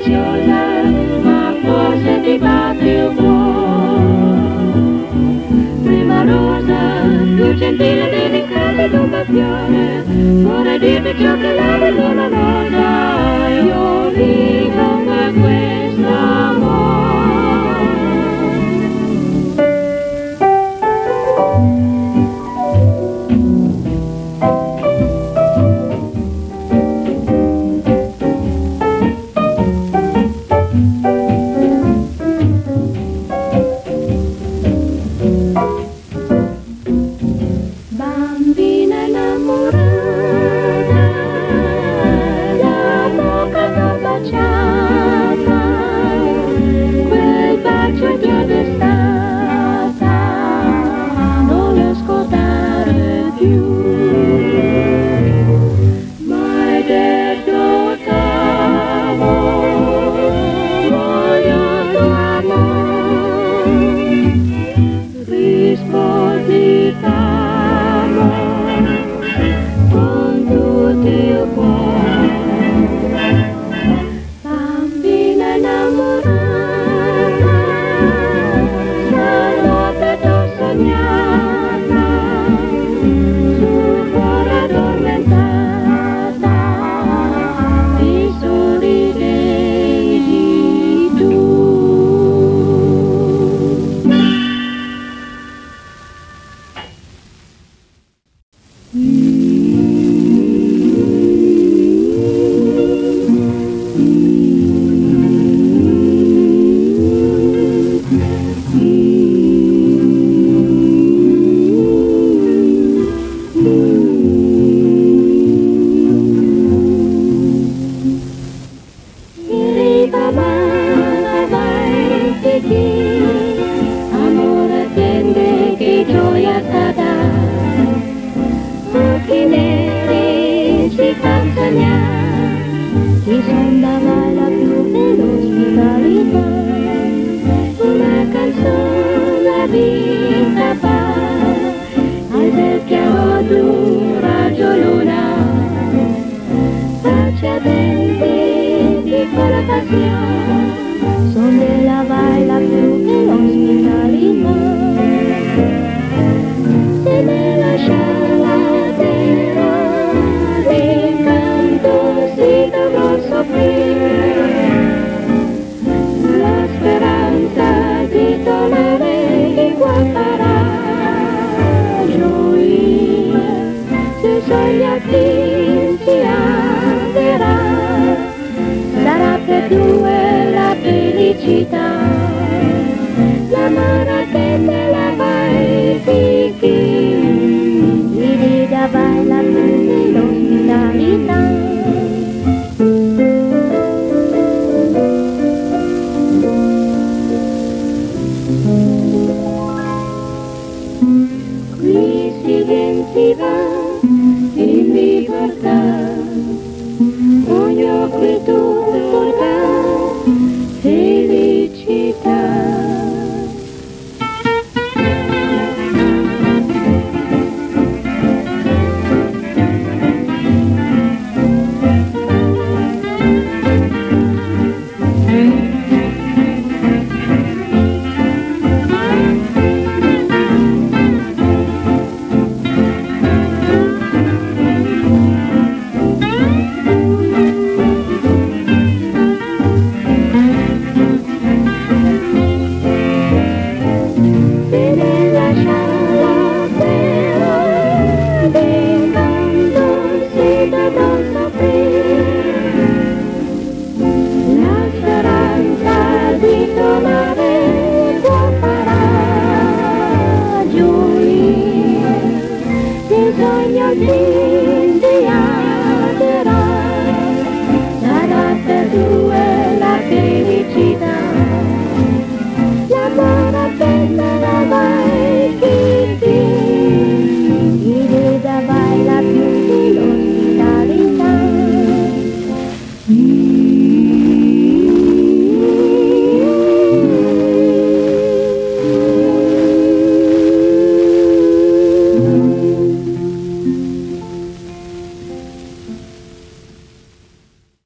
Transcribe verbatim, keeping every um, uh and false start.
silenziosa, ma forse ti batte il cuore. Prima rosa, più gentile e delicata d'un bel fiore, vorrei dirti ciò che l'ave non osa, io vivo per questo amore. Bambina innamorata, la bocca t'ho baciata, quel bacio ti ho destata, non lo scordare più. M'hai detto t'amo, voglio tuo amore, rispondi t'amo con tutto il cuore. Bambina innamorata, stanotte t'ho sognata, sul cuore addormentata, mi sorridevi tu. Riva mala vai che amore tende che gioia t'ha dato, occhi neri si fan sognare, ti son dava la più dell'ospitalità, una canzone vita fa, al bel chiaro d'un raggio lunare, faccia dente di quella passione, son della vaina più dell'ospitalità. Se me lascia la terra, l'incanto si dovrò soffrire, la speranza di tornare qua farà gioia, se sognati si avverrà, sarà per due la felicità, l'amore che me la vai finché mi dava la più dell'ospitalità. Qui si vien si va in libertà, ogni qui tu